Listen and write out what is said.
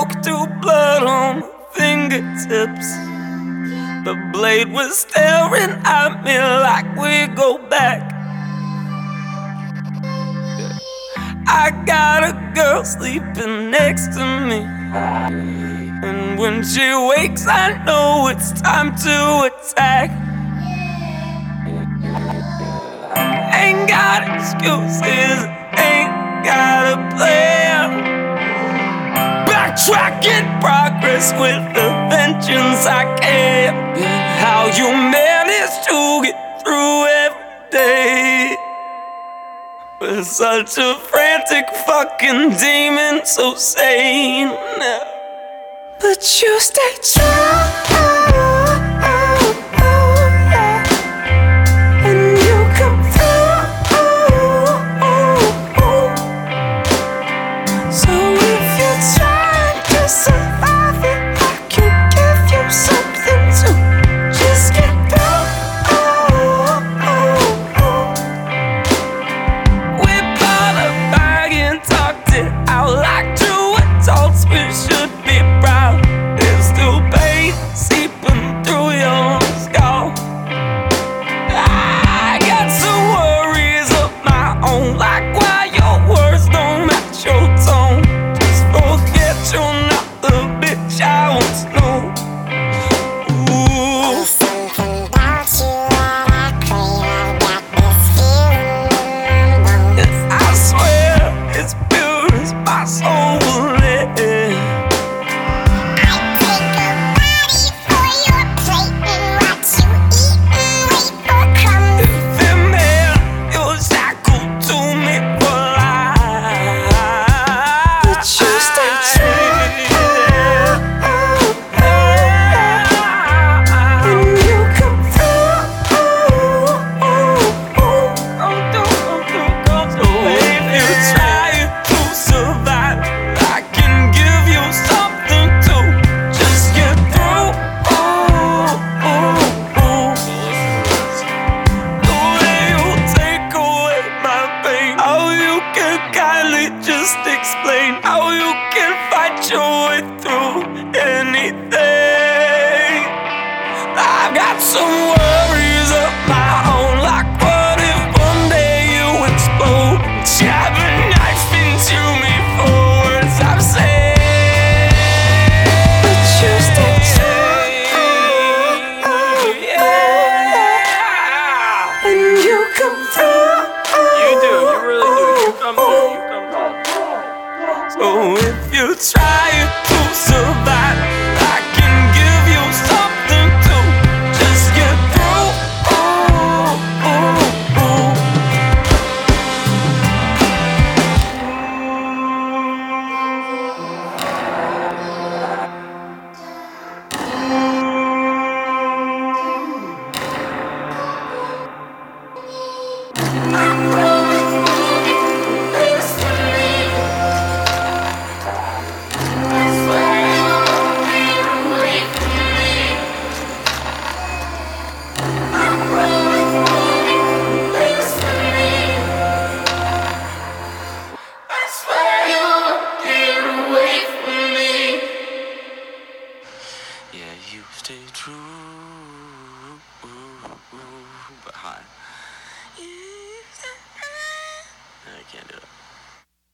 broke through blood on my fingertips. The blade was staring at me like we go back. I got a girl sleeping next to me, and when she wakes I know it's time to attack. Ain't got excuses, ain't got a plan. Backtracking progress with the vengeance I can. How you manage to get through every day with such a frantic fucking demon, so sane. But you stay true. Just explain how you can fight your way through anything. I've got some worries of my own, like what if one day you explode, jab a knife into me for words I've said. But you stay true, yeah, and you come through. You do, you really do. You come through. So if you try to survive, I can give you something to just get through. Yeah, you stay true, but high. Yeah.